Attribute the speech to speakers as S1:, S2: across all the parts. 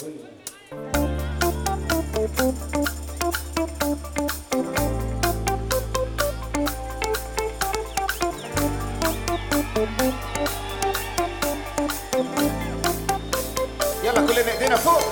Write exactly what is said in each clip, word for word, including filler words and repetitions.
S1: يلا كلنا ايدينا فوق.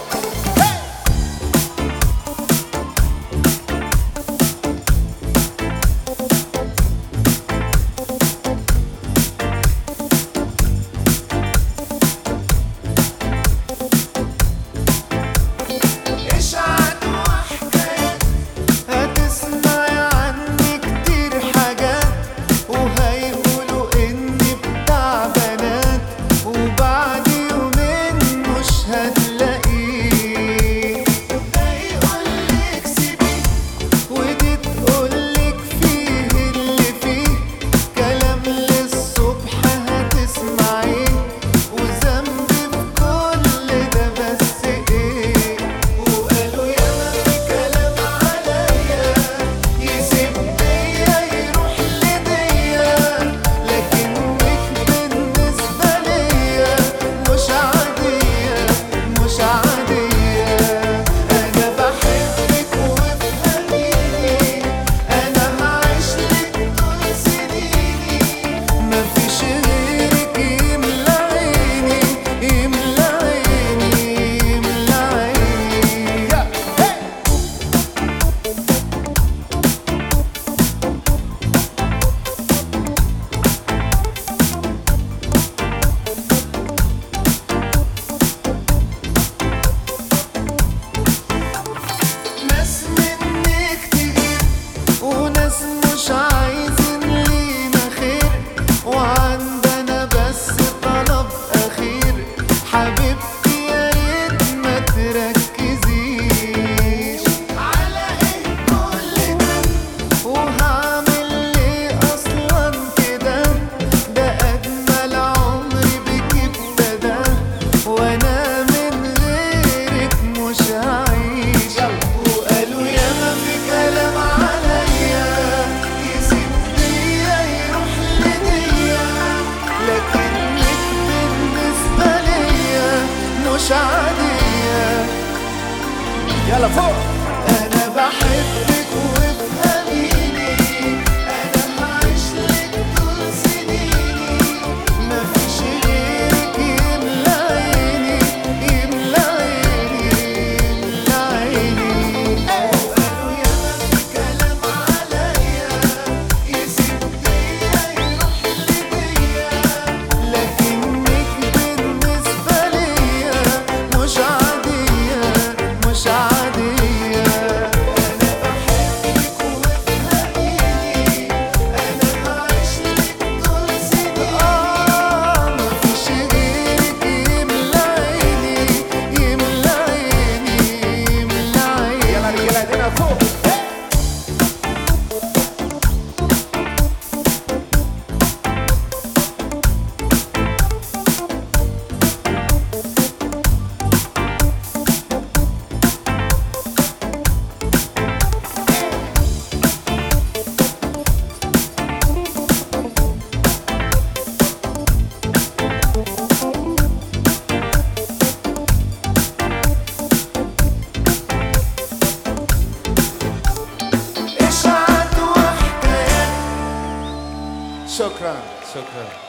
S2: مش عادية.
S1: يلا فوق.
S2: أنا بحبك وبقليلي، أنا هعيش لك طول سنيني، مفيش غيرك يملى عيني يملى عيني يملى عيني. وقالوا ياما في كلام عليا يسيب بيا يروح لبيا، لكنك بالنسبة ليا مش عادية مش عادية.
S1: شكرا شكرا.